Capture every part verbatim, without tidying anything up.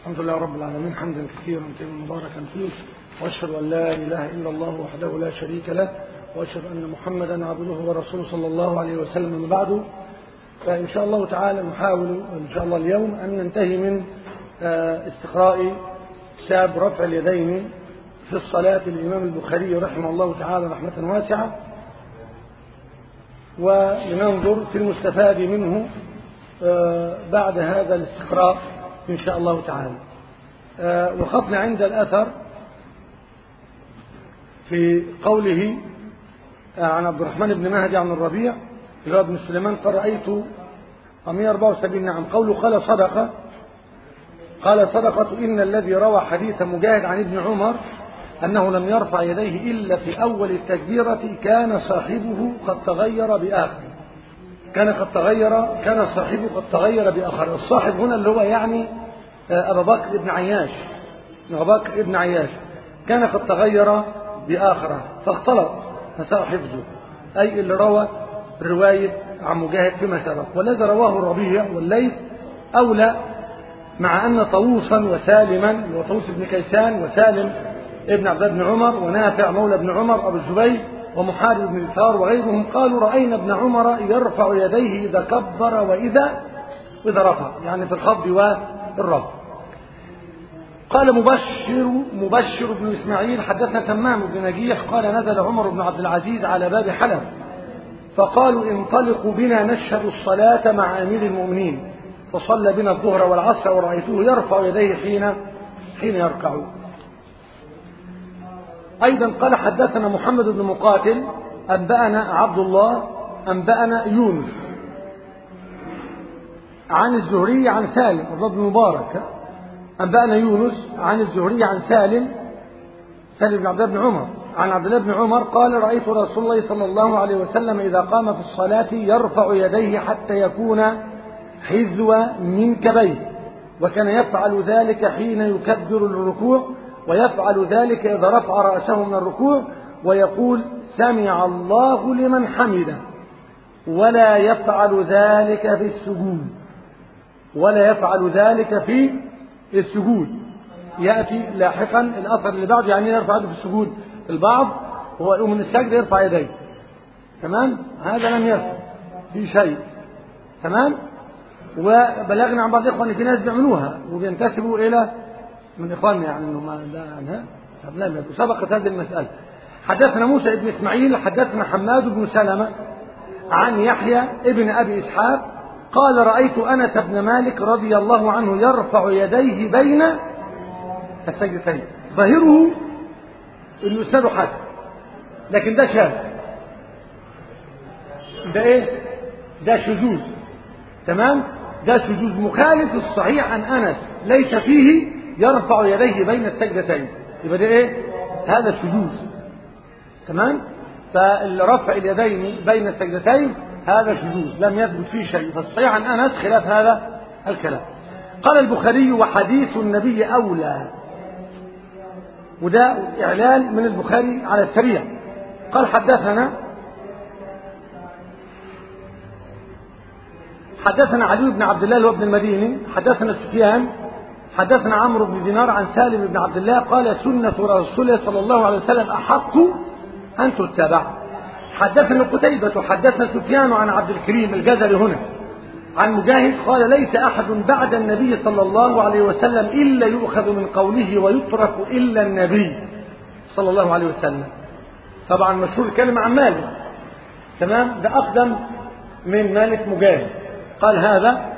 الحمد لله رب العالمين حمدا كثيرا طيبا مباركا فيه، واشهد ان لا اله الا الله وحده لا شريك له، واشهد ان محمدا عبده ورسوله صلى الله عليه وسلم. من بعده فان شاء الله تعالى نحاول ان شاء الله اليوم ان ننتهي من استقراء كتاب رفع اليدين في الصلاة الإمام البخاري رحمه الله تعالى رحمة واسعة، ولننظر في المستفاد منه بعد هذا الاستقراء إن شاء الله تعالى. وقفنا عند الأثر في قوله عن عبد الرحمن بن مهدي عن الربيع إلى ابن سليمان قال رأيت مئة وأربعة وسبعين نعم قوله قال صدقة قال صدقة إن الذي روى حديث مجاهد عن ابن عمر أنه لم يرفع يديه إلا في أول التكبيرة كان صاحبه قد تغير بآخر كان قد تغير كان صاحبه قد تغير بآخر. الصاحب هنا اللي هو يعني أبا بكر ابن عياش أبا بكر ابن عياش كان قد تغير بآخره فاختلط فساء حفظه، أي اللي روى الرواية عن مجاهد فيما سبق. والذي رواه الربيع والليث أولى، مع أن طاووسا وسالما وطاووس بن كيسان وسالم ابن عبد الله بن عمر ونافع مولى بن عمر أبو الزبير ومحارب بن الثار وغيرهم قالوا رأينا ابن عمر يرفع يديه إذا كبر وإذا وإذا رفع، يعني في الخفض والرفع. قال مبشر مبشر بن إسماعيل حدثنا تمام بن نجيح قال نزل عمر بن عبد العزيز على باب حلب فقالوا انطلقوا بنا نشهد الصلاة مع أمير المؤمنين، فصلى بنا الظهر والعصر ورأيته يرفع يديه حين حين يركع. أيضا قال حدثنا محمد بن مقاتل أنبأنا عبد الله أنبأنا يونس عن الزهري عن سالم بن مبارك أنبأنا يونس عن الزهري عن سالم سالم بن عبد الله بن عمر عن عبد الله بن عمر قال رأيت رسول الله صلى الله عليه وسلم إذا قام في الصلاة يرفع يديه حتى يكون حذو منكبيه، وكان يفعل ذلك حين يكبر الركوع، ويفعل ذلك إذا رفع رأسه من الركوع ويقول سمع الله لمن حمده، ولا يفعل ذلك في السجود ولا يفعل ذلك في السجود يأتي لاحقا الأثر اللي بعده يعني يرفع يده في السجود. البعض هو يقوم من السجد يرفع يديه، تمام، هذا لم يصل في شيء، تمام. وبلغنا عن بعض الإخوة أن في ناس بيعملوها وبينتسبوا إلى من إخواننا يعني إنه ما ده عنها لا سبقت هذه المسألة. حدثنا موسى بن إسماعيل حدثنا حماد بن سلمة عن يحيى ابن أبي إسحاق قال رأيت أنس بن مالك رضي الله عنه يرفع يديه بين السجدتين. ظاهره إنه إسناده حسن، لكن ده شاذ، ده إيه؟ ده شذوذ، تمام، ده شذوذ مخالف الصحيح عن أنس ليس فيه يرفع يديه بين السجدتين، يبقى ده إيه؟ هذا شذوذ، تمام. فالرفع اليدين بين السجدتين هذا شذوذ لم يثبت فيه شيء، فالصحيح عن أنس خلاف هذا الكلام. قال البخاري وحديث النبي أولى، وده إعلال من البخاري على السريع. قال حدثنا حدثنا علي بن عبد الله اللي هو ابن المديني حدثنا سفيان حدثنا عمرو بن دينار عن سالم بن عبد الله قال سنة رسول الله صلى الله عليه وسلم أحق أن تتبع. حدثنا قتيبة حدثنا سفيان عن عبد الكريم الجزري هنا عن مجاهد قال ليس أحد بعد النبي صلى الله عليه وسلم إلا يؤخذ من قوله ويترك إلا النبي صلى الله عليه وسلم. طبعا مشهور الكلمة عن مالك، تمام، ده أقدم من مالك مجاهد. قال هذا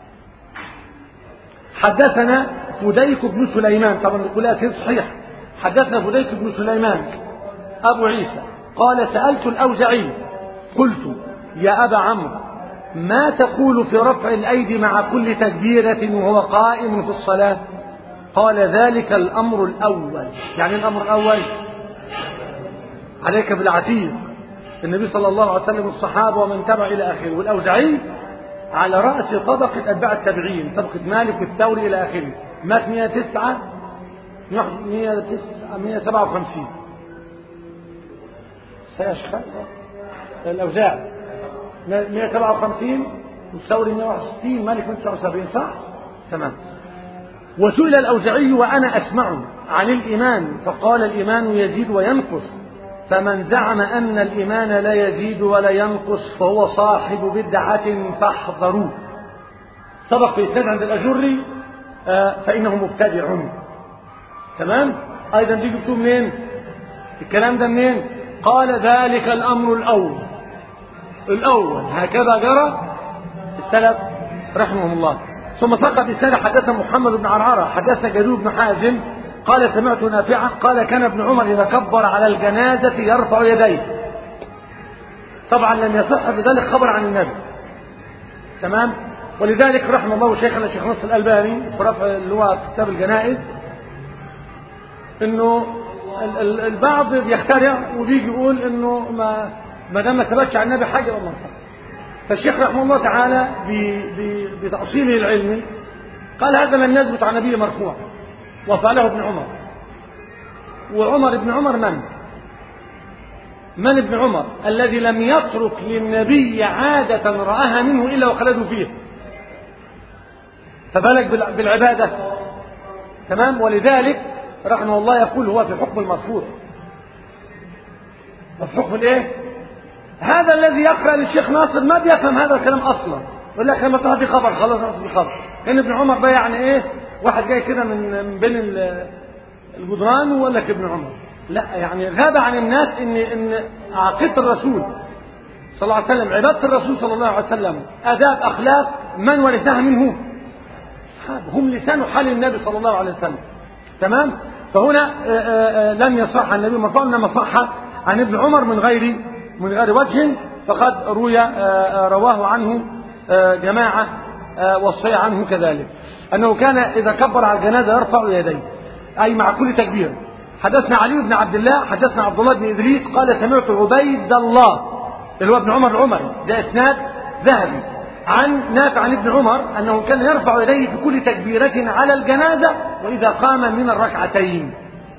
حدثنا فديك بن سليمان، طبعا يقول أكيد صحيح، حدثنا فديك بن سليمان أبو عيسى قال سألت الأوزعي قلت يا أبا عمرو ما تقول في رفع الأيدي مع كل تكبيرة وهو قائم في الصلاة؟ قال ذلك الأمر الأول. يعني الأمر الأول عليك بالعتيق، النبي صلى الله عليه وسلم والصحابة ومن تبع إلى آخره. والأوزعي على رأس طبقة أتباع التابعين، طبقة مالك والثوري إلى آخره، مات مئة وتسعة مئة وسبعة وخمسين الأوزاعي مئة وسبعة وخمسين والثوري مئة وواحد وستين مالك مئة وتسعة وسبعين، صح؟ تمام. وسئل الأوزاعي وأنا أسمع عن الإيمان فقال الإيمان يزيد وينقص فمن زعم أن الإيمان لا يزيد ولا ينقص فهو صاحب بدعة فاحذروه. سبق في إسناد عند الأجري آه فإنه مبتدع. تمام. أيضا دي جبتوه منين الكلام ده منين؟ قال ذلك الأمر الأول الأول هكذا جرى السلف رحمهم الله. ثم سقط السنة حدثنا محمد بن عرعرة حدثنا جرير بن حازم قال سمعت نافعا قال كان ابن عمر إذا كبر على الجنازة يرفع يديه. طبعا لم يصح بذلك خبر عن النبي. تمام. ولذلك رحم الله شيخنا الشيخ نصر الألباني في رفع اللي هو في كتاب الجنائز انه البعض بيخترع وبيجي يقول انه ما ما دام ما ثبتش عن النبي حاجه والله صح. فالشيخ رحمه الله تعالى بتأصيله العلمي قال هذا لم يثبت عن النبي مرفوع وفعله ابن عمر. وعمر ابن عمر من؟ من ابن عمر؟ الذي لم يترك للنبي عادة رآها منه إلا وخلده فيه. فبالك بالعبادة. تمام. ولذلك رحمه الله يقول هو في حكم المرفوع وفي حكم الايه؟ هذا الذي يقرأ للشيخ ناصر ما بيفهم هذا الكلام اصلا يقول لك لما تهدي خبر خلاص اصل خبر. كان ابن عمر ده يعني ايه؟ واحد جاي كده من بين الجدران وقال لك ابن عمر. لا يعني غاب عن الناس ان ان عقيدة الرسول صلى الله عليه وسلم عبادة الرسول صلى الله عليه وسلم آداب أخلاق من ورثها منه هم لسان حال النبي صلى الله عليه وسلم. تمام. فهنا لم يصح عن النبي مرفوع انما صح عن ابن عمر من غير من غير وجه فقد روي رواه عنه جماعة وصي عنه كذلك انه كان اذا كبر على الجنازة يرفع يديه اي مع كل تكبير. حدثنا علي بن عبد الله حدثنا عبد الله بن ادريس قال سمعت عبيد الله اللي هو ابن عمر العمري ده اسناد ذهبي عن نافع عن ابن عمر أنه كان يرفع يديه في كل تكبيرة على الجنازة وإذا قام من الركعتين.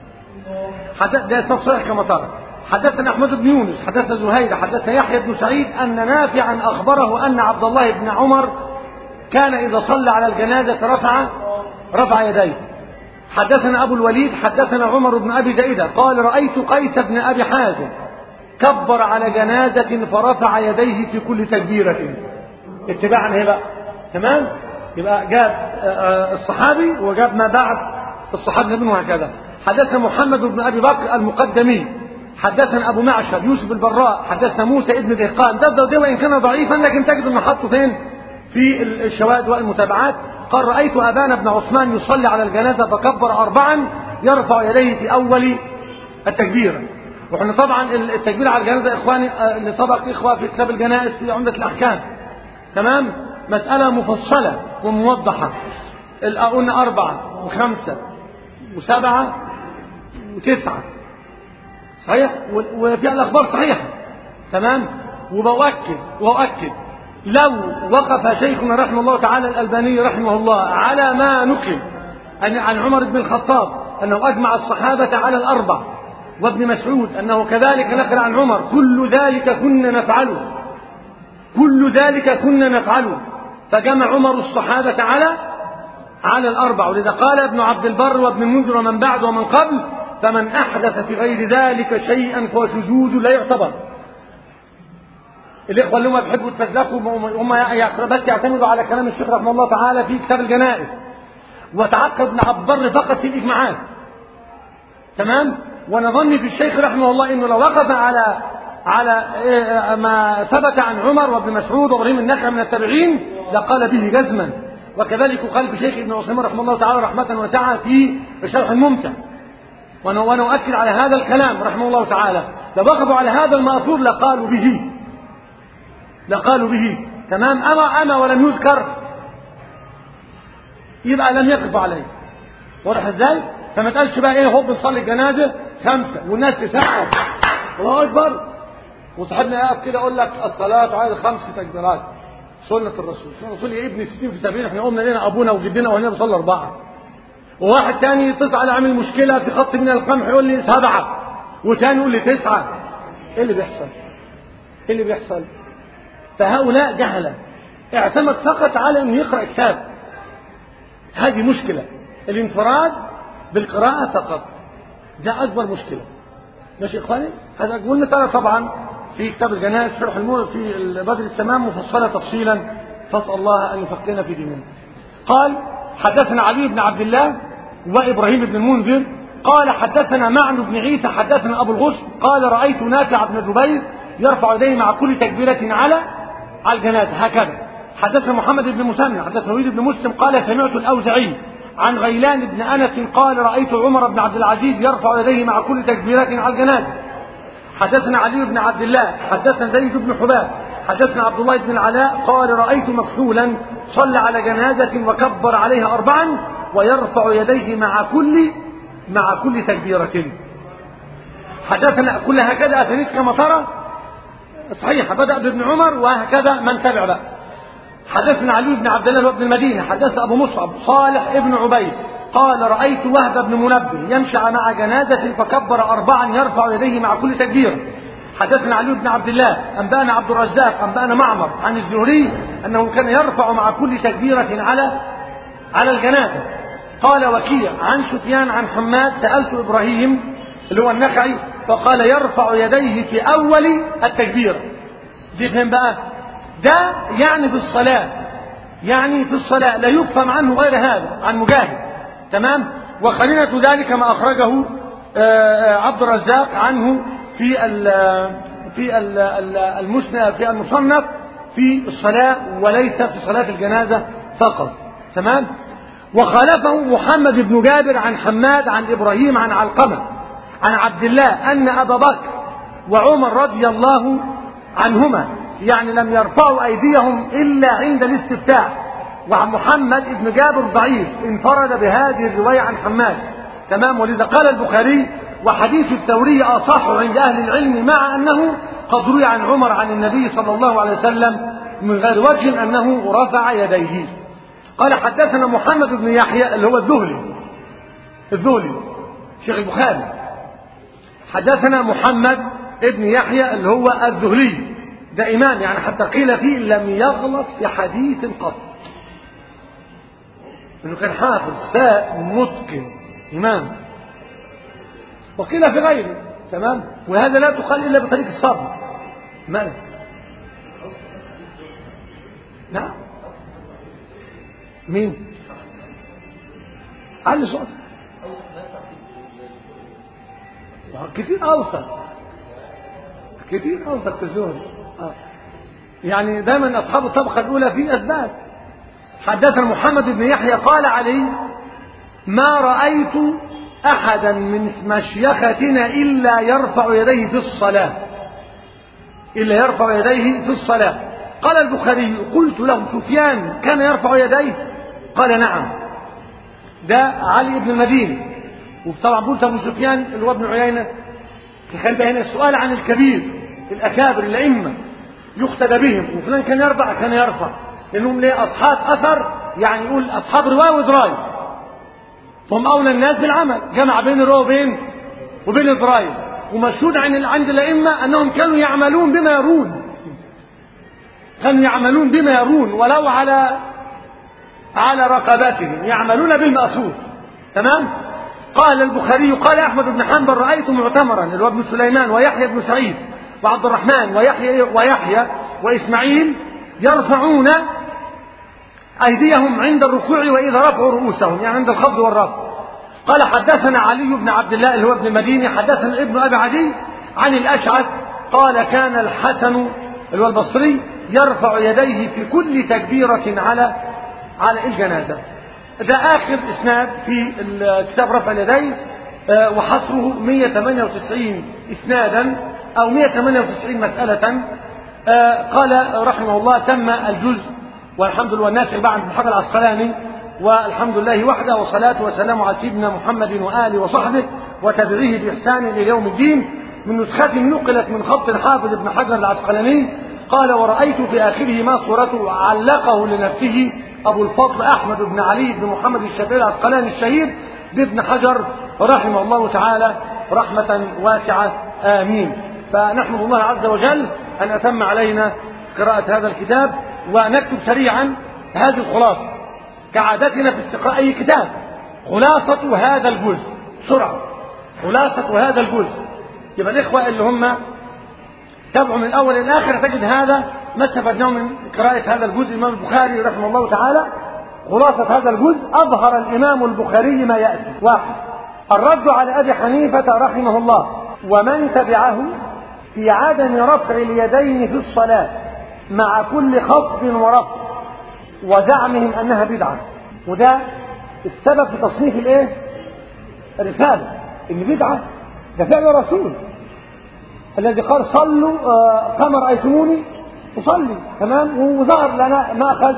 ده اسمه صحيح كما ترى. حدثنا أحمد بن يونس حدثنا زهير حدثنا يحيى بن سعيد أن نافعا أخبره أن عبد الله بن عمر كان إذا صلى على الجنازة رفع رفع يديه. حدثنا أبو الوليد حدثنا عمر بن أبي زائدة قال رأيت قيس بن أبي حازم كبر على جنازة فرفع يديه في كل تكبيرة اتباعا هي بقى. تمام. يبقى جاب الصحابي وجاب ما بعد الصحابي منه هكذا. حدثنا محمد بن ابي بكر المقدمي حدثنا ابو معشر يوسف البراء حدثنا موسى ابن دهقان ده ده وان كان ضعيفا لكن تجد انه حطه فين في الشواهد والمتابعات. قال رايت ابان بن عثمان يصلي على الجنازه فكبر اربعا يرفع يديه في اول التكبيره. واحنا طبعا التكبير على الجنازه اخواني اللي سبق اخوه في كتاب الجنائز في عمده الاحكام. تمام. مسألة مفصلة وموضحة. قلنا أربعة وخمسة وسبعة وتسعة صحيح وفي الأخبار صحيحة. تمام. وبأكد وأؤكد لو وقف شيخنا رحمه الله تعالى الألباني رحمه الله على ما نقل عن عمر بن الخطاب أنه أجمع الصحابة على الأربع وابن مسعود أنه كذلك نقل عن عمر كل ذلك كنا نفعله كل ذلك كنا نفعله فجمع عمر الصحابة على على الأربع. ولذا قال ابن عبد البر وابن المنذر ومن بعد ومن قبل فمن أحدث في غير ذلك شيئا فهو شذوذ لا يعتبر. الإخوة اللي هم بيحبوا يتفزلكوا هم بس يعتمدوا على كلام الشيخ رحمه الله تعالى في كتاب الجنائز وتعقد ابن عبد البر فقط في الإجماعات. تمام. وانا ظني في الشيخ رحمه الله انه لو وقف على على ما ثبت عن عمر وابن مسعود وابراهيم النخعي من التابعين لقال به جزما. وكذلك قال في شيخ ابن عثيمين رحمه الله تعالى رحمة واسعة في الشرح الممتع. وانا وانا اؤكد على هذا الكلام رحمه الله تعالى لو وقفوا على هذا المأثور لقالوا به لقالوا به. تمام. اما اما ولم يذكر يبقى لم يقف عليه. واضح ازاي؟ فما تقالش بقى ايه هو بنصلي الجنازه خمسه والناس تسقف الله اكبر وصاحبنا يقف كده يقول لك الصلاه على خمس تكبيرات سنه الرسول. الرسول يا ابني ستين في سبعين احنا قمنا لنا ابونا وجدنا وهنا بنصلي اربعه. وواحد ثاني يتصل على عامل مشكله في خط من القمح يقول لي سبعه وثاني يقول لي تسعه. ايه اللي بيحصل؟ ايه اللي بيحصل؟ فهؤلاء جهله اعتمد فقط على انه يقرا كتاب. هذه مشكله الانفراد بالقراءة فقط، ده أكبر مشكلة. ماشي يا إخواني؟ هذا قلنا ترى طبعا في كتاب الجنائز شرح المور في بدر التمام مفصلة تفصيلا، فاسأل الله أن يفقهنا في ديننا. قال حدثنا علي بن عبد الله وإبراهيم بن المنذر قال حدثنا معن بن عيسى حدثنا أبو الغصن قال رأيت نافع بن جبير يرفع يديه مع كل تكبيرة على على الجنازة هكذا. حدثنا محمد بن مسلم حدثنا وليد بن مسلم قال سمعت الأوزعي عن غيلان بن أنس قال رأيت عمر بن عبد العزيز يرفع يديه مع كل تكبيرة على الجنازة. حدثنا علي بن عبد الله حدثنا زيد بن حباب حدثنا عبد الله بن العلاء قال رأيت مكحولا صلى على جنازة وكبر عليها أربعا ويرفع يديه مع كل مع كل تكبيرة. حدثنا كل هكذا أسانيد كما ترى صحيح، بدأ بابن عمر وهكذا من تبع بقى. حدثنا علي بن عبد الله وابن المدينة حدثنا أبو مصعب صالح ابن عبيد قال رأيت وهب بن منبه يمشي مع جنازة فكبر أربعا يرفع يديه مع كل تكبيرة. حدثنا علي بن عبد الله أنبأنا عبد الرزاق أنبأنا معمر عن الزهري أنه كان يرفع مع كل تكبيرة على على الجنازة. قال وكيع عن سفيان عن حماد سألت إبراهيم اللي هو النخعي فقال يرفع يديه في أول التكبيرة. دي فهم بقى ده يعني في الصلاة، يعني في الصلاة لا يفهم عنه غير هذا عن مجاهد تمام. وقرينة ذلك ما أخرجه عبد الرزاق عنه في ال في المسند في المصنف في الصلاة وليس في صلاة الجنازة فقط تمام. وخالفه محمد بن جابر عن حماد عن إبراهيم عن علقمة عن عبد الله أن أبا بكر وعمر رضي الله عنهما يعني لم يرفعوا أيديهم إلا عند الاستفتاح. وعن محمد بن جابر ضعيف انفرد بهذه الرواية عن حماد تمام. ولذا قال البخاري وحديث الثوري أصح عند أهل العلم مع أنه قد روي عن عمر عن النبي صلى الله عليه وسلم من غير وجه أنه رفع يديه. قال حدثنا محمد بن يحيى اللي هو الذهلي الذهلي شيخ البخاري حدثنا محمد بن يحيى اللي هو الذهلي ده إمام يعني حتى قيل فيه لم يغلط في حديث قط انه كان حافظ ساء متقن إمام. وقيل في غيره تمام. وهذا لا تقال إلا بطريق الصبر ماذا نعم مين علي صوت كتير أوسط كتير أوسط تزور آه. يعني دائما أصحاب الطبقة الأولى في أثبات. حدثنا محمد بن يحيى قال علي ما رأيت أحدا من مشيختنا إلا يرفع يديه في الصلاة إلا يرفع يديه في الصلاة. قال البخاري قلت له سفيان كان يرفع يديه قال نعم ده علي بن المديني. وطبعا قلت أبو سفيان اللي هو ابن عيينة تخلي هنا السؤال عن الكبير الأكابر الأئمة يقتدى بهم وفلان كان يرفع كان يرفع لأنهم ليه أصحاب أثر يعني يقول أصحاب رواية ودراية فهم أولى الناس بالعمل جمع بين الرواية وبين وبين الدراية. ومشهود عن عند الأئمة أنهم كانوا يعملون بما يرون كانوا يعملون بما يرون ولو على على رقباتهم يعملون بالمأثور تمام. قال البخاري قال أحمد بن حنبل رأيت معتمرا اللي هو ابن سليمان ويحيى بن سعيد وعبد الرحمن ويحيى ويحيى وإسماعيل يرفعون أيديهم عند الركوع وإذا رفعوا رؤوسهم يعني عند الخفض والرفع. قال حدثنا علي بن عبد الله اللي هو ابن المديني حدثنا ابن أبي عدي عن الأشعث قال كان الحسن اللي هو البصري يرفع يديه في كل تكبيرة على على الجنازة. ده آخر إسناد في كتاب رفع اليدين وحصره مئة وثمانية وتسعين إسنادا أو مئة وثمانية وتسعين مسألة. قال رحمه الله تم الجزء والحمد لله والناس بعد ابن حجر العسقلاني والحمد لله وحده والصلاة والسلام على سيدنا محمد وآله وصحبه وتبعيه بإحسان إلى يوم الدين. من نسخة نقلت من خط الحافظ ابن حجر العسقلاني قال ورأيت في آخره ما صورته علقه لنفسه أبو الفضل أحمد بن علي بن محمد الشافعي العسقلاني الشهير بابن حجر رحمه الله تعالى رحمة واسعة آمين. فنحمد الله عز وجل أن أتم علينا قراءة هذا الكتاب ونكتب سريعا هذه الخلاصة كعادتنا في استقراء أي كتاب خلاصة هذا الجزء بسرعة، خلاصة هذا الجزء. يبقى الإخوة اللي هم تابعوا من الأول إلى الآخر تجد هذا ما استفدناه من قراءة هذا الجزء. الإمام البخاري رحمه الله تعالى خلاصة هذا الجزء: أظهر الإمام البخاري ما يأتي. واحد: الرد على أبي حنيفة رحمه الله ومن تبعه في عدم رفع اليدين في الصلاة مع كل خفض ورفع وزعمهم أنها بدعة. وده السبب في تصنيف الايه؟ الرسالة، ان بدعة ده فعل رسول الذي قال صلوا آه كما رأيتموني أصلي. تمام. وظهر لنا مأخذ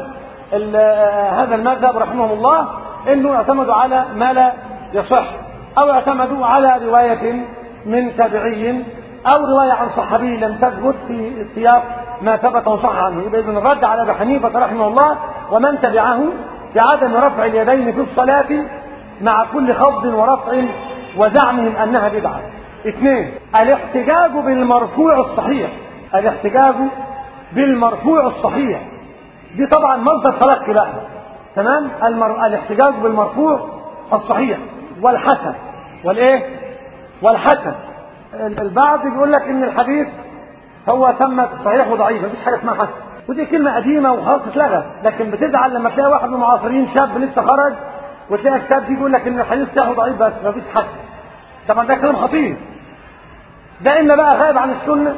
هذا المذهب رحمه الله انه اعتمدوا على ما لا يصح، او اعتمدوا على رواية من تابعي او رواية عن صحابي لم تثبت في سياق ما ثبت وصح عنه. يبقى اذن الرد على ابي حنيفة رحمه الله ومن تبعه في عدم رفع اليدين في الصلاة مع كل خفض ورفع وزعمهم انها بدعة. اثنين: الاحتجاج بالمرفوع الصحيح. الاحتجاج بالمرفوع الصحيح دي طبعا مصدر تلقي بقى. تمام. المر... الاحتجاج بالمرفوع الصحيح والحسن والايه والحسن. البعض بيقول لك ان الحديث هو تم صحيح وضعيف، مفيش حاجه اسمها حسن، ودي كلمه قديمه وخلاص اتلغت. لكن بتزعل لما تلاقي واحد من المعاصرين شاب لسه خرج وتلاقي كتاب دي يقول لك ان الحديث صحيح وضعيف بس مفيش حسن. طبعا ده كلام خطير. ده اما بقى غائب عن السنه،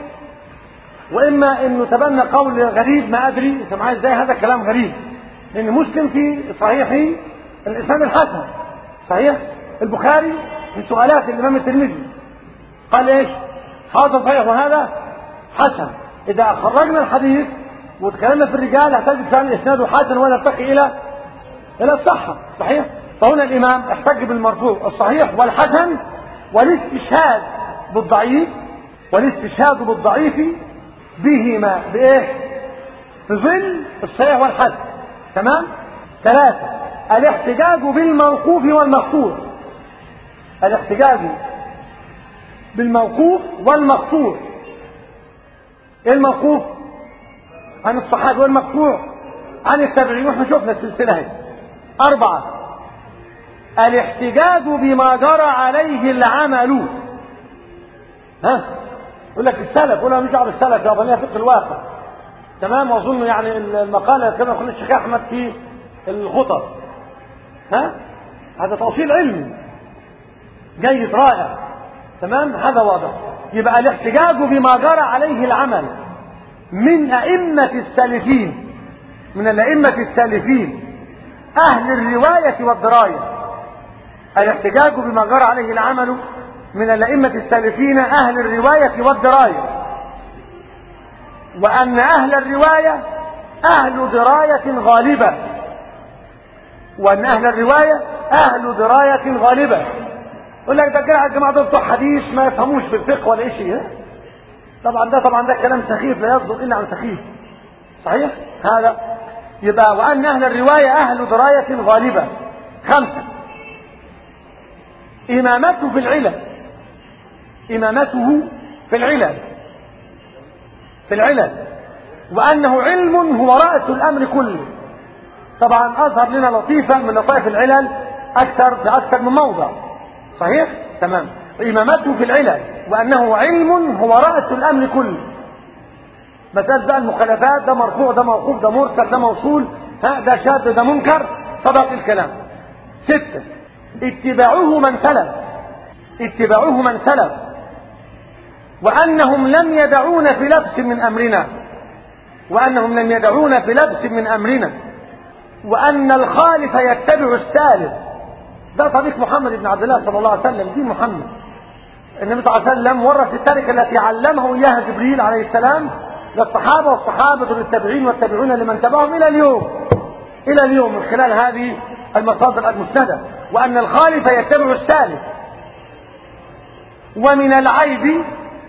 واما انه تبنى قول غريب ما ادري انت معايا ازاي. هذا كلام غريب، لان مسلم في صحيحه الاسناد الحسن، صحيح البخاري في سؤالات الامام الترمذي قال ايش؟ هذا صحيح وهذا حسن. اذا خرجنا الحديث وتكلمنا في الرجال احتاج كان اسناده حسن ولا يرتقي الى الى الصحه، صحيح. فهنا الامام احتج بالمرفوع الصحيح والحسن والاستشهاد بالضعيف والاستشهاد بالضعيف بهما بايه؟ في ظل الصحيح والحسن. تمام. ثلاثة: الاحتجاج بالموقوف والمقطوع. الاحتجاج بالموقوف والمقطوع. ايه الموقوف؟ عن الصحابة، والمقطوع عن التابعين، واحنا شفنا السلسلة هي. أربعة: الاحتجاج بما جرى عليه العمل. ها؟ يقول لك السلف، يقول لك مش عارف السلف يا بني فقه الواقع. تمام. واظن يعني المقالة كما قلنا الشيخ احمد في الخطب. ها؟ هذا تأصيل علمي جيد رائع. تمام. هذا واضح. يبقى الاحتجاج بما جرى عليه العمل من أئمة السالفين، من الأئمة السالفين أهل الرواية والدراية. الاحتجاج بما جرى عليه العمل من الأئمة السالفين أهل الرواية والدراية، وأن أهل الرواية أهل دراية غالبة، وأن أهل الرواية أهل دراية غالبة. يقول لك ده كده الجماعة دول بتوع حديث ما يفهموش في الفقه ولا شيء. طبعا ده طبعا ده كلام سخيف لا يصدر إلا عن سخيف، صحيح هذا. يبقى وأن أهل الرواية أهل دراية غالبة. خمسة: إمامته في العلل. إمامته في العلل في العلل وأنه علم هو رأس الأمر كله. طبعا أظهر لنا لطيفة من لطائف العلل أكثر في أكثر من موضع، صحيح. تمام. إمامته في العلل وأنه علم هو رأس الأمر كله. مسألة بقى المخالفات، ده مرفوع ده موقوف ده مرسل ده موصول، ها ده شاذ ده منكر، سبق الكلام. ستة: اتباعه من سلف. اتباعه من سلف وأنهم لم يدعون في لبس من أمرنا وأنهم لم يدعون في لبس من أمرنا وأن الخالف يتبع السالف. ده طريق محمد بن عبد الله صلى الله عليه وسلم، دين محمد. النبي صلى الله عليه وسلم ورث التركة التي علمه إياها جبريل عليه السلام للصحابة، والصحابة للتابعين والتابعون لمن تبعهم إلى اليوم إلى اليوم من خلال هذه المصادر المسندة. وأن الخالف يتبع السالف. ومن العيب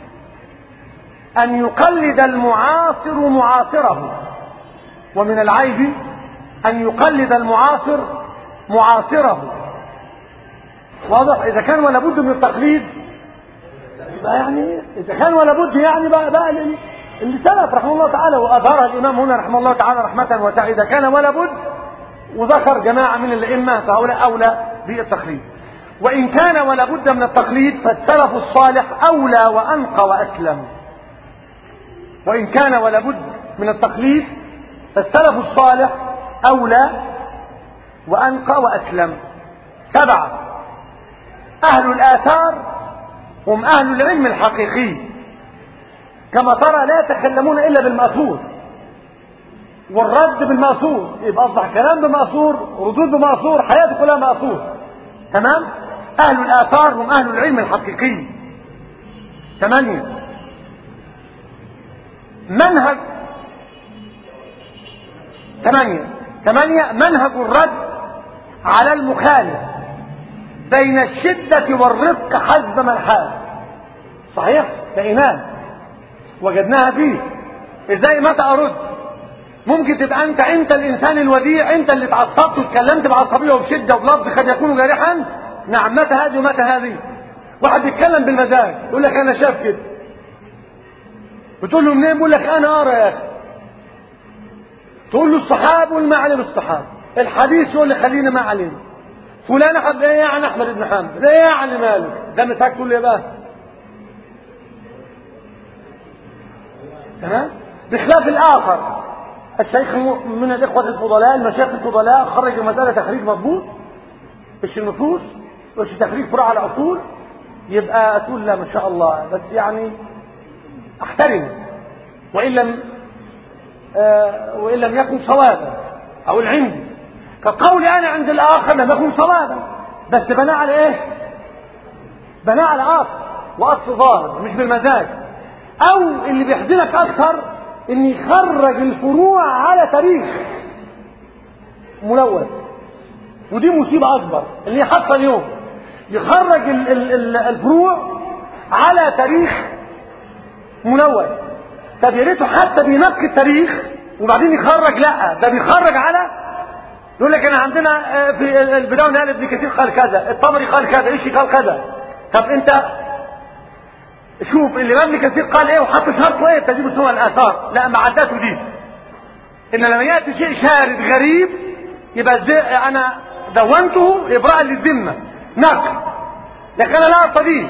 أن يقلد المعاصر معاصره. ومن العيب أن يقلد المعاصر معاصره. واضح. إذا كان ولا بد من التقليد يعني إذا كان ولا بد يعني بقى, بقى اللي سلف رحمه الله تعالى وأظهرها الإمام هنا رحمه الله تعالى رحمة واسعة. إذا كان ولا بد وذكر جماعة من الأئمة فهؤلاء أولى بالتقليد. وإن كان ولا بد من التقليد فالسلف الصالح أولى وأنقى وأسلم. وإن كان ولا بد من التقليد فالسلف الصالح أولى وأنقى وأسلم. سبعة، أهل الآثار هم أهل العلم الحقيقي، كما ترى لا يتكلمون إلا بالمأثور والرد بالمأثور، يبقى أصبح كلام بمأثور، ردود بمأثور، حياته كلها مأثور. تمام؟ أهل الآثار هم أهل العلم الحقيقي. ثمانية، منهج ثمانية ثمانية منهج الرد على المخالف بين الشدة والرفق حسب ما الحال. صحيح؟ لقيناه وجدناها فيه. ازاي متى ارد؟ ممكن تبقى انت انت الانسان الوديع، انت اللي اتعصبت واتكلمت بعصبيه وبشده وبلفظ قد يكون جارحا. نعم، متى هذه ومتى هذه؟ واحد بيتكلم بالمزاج يقول لك انا شاف كده، بتقول له منين؟ بيقول لك انا ارى يا اخي. تقول له الصحاب والمعلم الصحاب، الحديث يقول لي خلينا ما علينا. فلان حد ايه يعني احمد بن حنبل ايه يعني مالك؟ ده مساك تقول لي بقى. تمام؟ بخلاف الاخر، الشيخ من الاخوه الفضلاء المشايخ الفضلاء خرج المساله تخريج مضبوط، مش النصوص مش تخريج فروع على اصول، يبقى تقول لا ما شاء الله، بس يعني احترم وان لم آه وان لم يكن صوابا او العندي كقولي انا عند الاخر لم يكن صوابا، بس بناء على ايه؟ بناء على اصل واصل ظاهر مش بالمزاج. او اللي بيحزنك اكثر ان يخرج الفروع على تاريخ ملوث، ودي مصيبه اكبر اللي هي حتى اليوم يخرج ال ال ال الفروع على تاريخ ملوث. طب يا ريته حتى بينقي التاريخ وبعدين يخرج، لا ده بيخرج على، يقول لك انا عندنا في البدايه والنهايه ابن كثير قال كذا، الطبري قال كذا، ايش قال كذا. طب انت شوف اللي ابن كثير قال ايه وحط شرطه ايه تجيب سوى الاثار، لا ما عداته دي. ان لما ياتي شيء شارد غريب يبقى زي انا دونته ابراء للذمه نقل، لكن انا لا ارتضيه.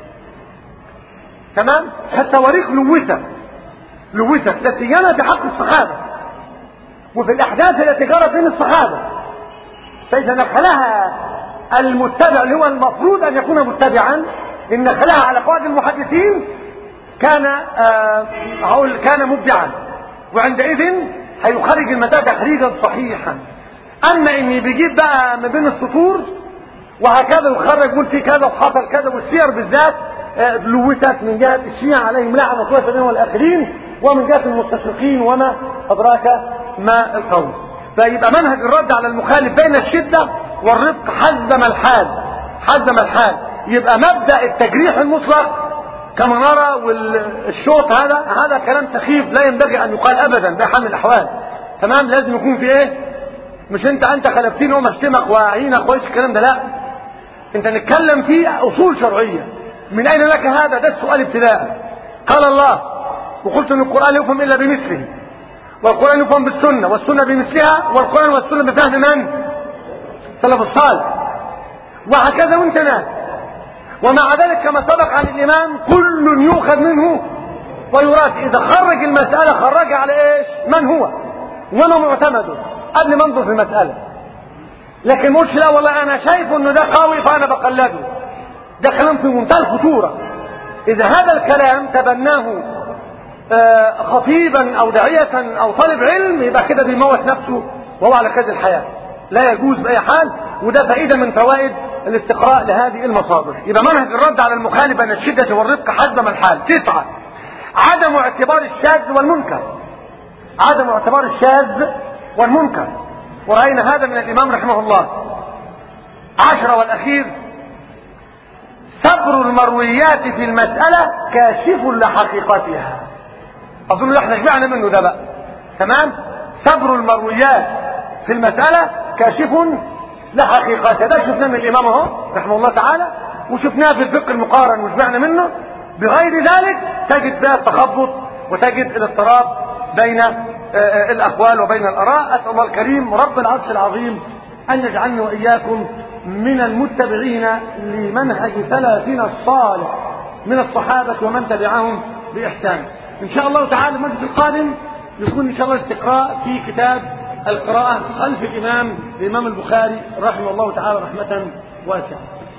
تمام؟ التواريخ لوثت لوثت لا سيما في حق الصحابه وفي الاحداث التي جرت بين الصحابه، فاذا نقلها المتبع اللي هو المفروض ان يكون متبعا ان نقلها على قواعد المحدثين كان آه هقول كان مبدعا، وعندئذ هيخرج المتاع تخريجا صحيحا. اما اني بيجيب بقى من بين السطور وهكذا يخرج يقول في كذا وحصل كذا، والسير بالذات آه لوثت من جهه الشيعة عليهم لعنه الله عليهم والاخرين، ومن جهه المستشرقين وما ادراك ما القول. فيبقى منهج الرد على المخالف بين الشده والرفق حسب ما الحال حسب ما الحال. يبقى مبدا التجريح المطلق كما نرى والشوط هذا هذا كلام سخيف لا ينبغي ان يقال ابدا بحال من الاحوال. تمام؟ لازم يكون في ايه؟ مش انت انت خلفتني وما اشتمك واعينك كويس الكلام ده، لا، انت نتكلم في اصول شرعيه. من اين لك هذا؟ ده السؤال ابتداء. قال الله وقلت ان القران يفهم الا بمثله، والقران يفهم بالسنه، والسنه بمثلها، والقران والسنه بفهم من؟ السلف الصالح. وهكذا وانت ناس. ومع ذلك كما سبق عن الامام كل يؤخذ منه ويراد. اذا خرج المساله خرج على ايش؟ من هو وما معتمده قبل ما انظر في المساله. لكن مش لا والله انا شايف انه ده قوي فانا بقلده، ده كلام في منتهى الخطوره. اذا هذا الكلام تبناه آه خطيبا او داعيه او طالب علم يبقى كده بيموت نفسه وهو على قيد الحياه، لا يجوز باي حال. وده فائده من فوائد الاستقراء لهذه المصادر. يبقى منهج الرد على المخالف بين الشده والرفق حسب ما الحال. تسعه، عدم اعتبار الشاذ والمنكر. عدم اعتبار الشاذ والمنكر، ورأينا هذا من الامام رحمه الله. عشرة والاخير، صبر المرويات في المسألة كاشف لحقيقتها. اظن احنا شبعنا منه ده بقى. تمام؟ صبر المرويات في المسألة كاشف لحقيقتها، ده شفناه من الامام اهو رحمه الله تعالى، وشفناه في الفقه المقارن وشبعنا منه. بغير ذلك تجد فيها التخبط وتجد الاضطراب بين الاقوال وبين الاراء. اسال الله الكريم رب العرش العظيم ان يجعلني واياكم من المتبعين لمنهج سلفنا الصالح من الصحابة ومن تبعهم بإحسان. إن شاء الله تعالى المجلس القادم يكون إن شاء الله استقراء في كتاب القراءة خلف الإمام الإمام البخاري رحمه الله تعالى رحمة واسعة.